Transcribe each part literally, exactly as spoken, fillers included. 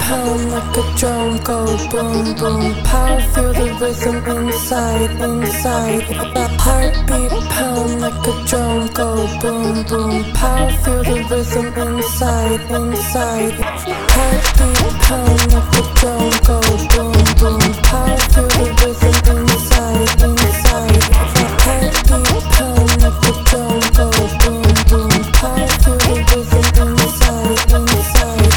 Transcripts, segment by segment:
pound like a drum, go boom boom. Power, feel the rhythm inside, inside. That heartbeat pound like a drum, go boom boom. Power, feel the rhythm inside, inside. Heartbeat pound like a drum, go boom boom. Power, feel the rhythm inside, inside. That heartbeat pound like a drum, go boom boom. Power, feel the rhythm inside, inside.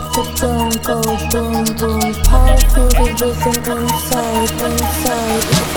Power, feel the rhythm inside, inside.